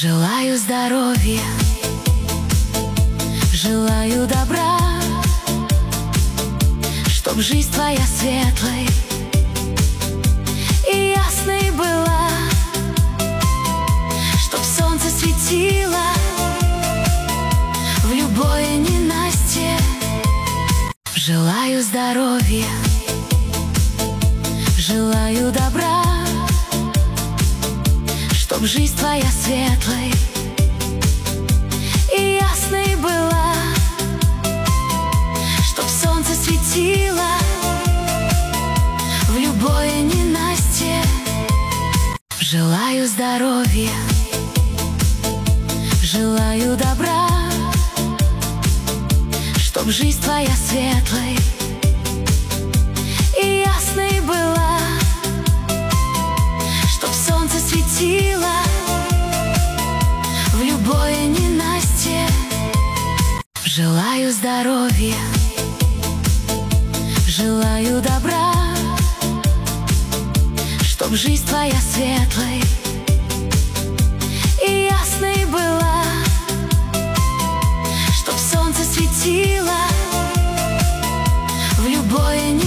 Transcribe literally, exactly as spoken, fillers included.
Желаю здоровья, желаю добра, чтоб жизнь твоя светлой и ясной была, чтоб солнце светило в любое ненастье. Желаю здоровья, желаю добра, чтоб жизнь твоя светлой и ясной была, чтоб солнце светило в любое ненастье. Желаю здоровья, желаю добра, чтоб жизнь твоя светлой и ясной была, чтоб солнце светило в любое ненастье. Желаю здоровья, желаю добра, чтоб жизнь твоя светлой и ясной была,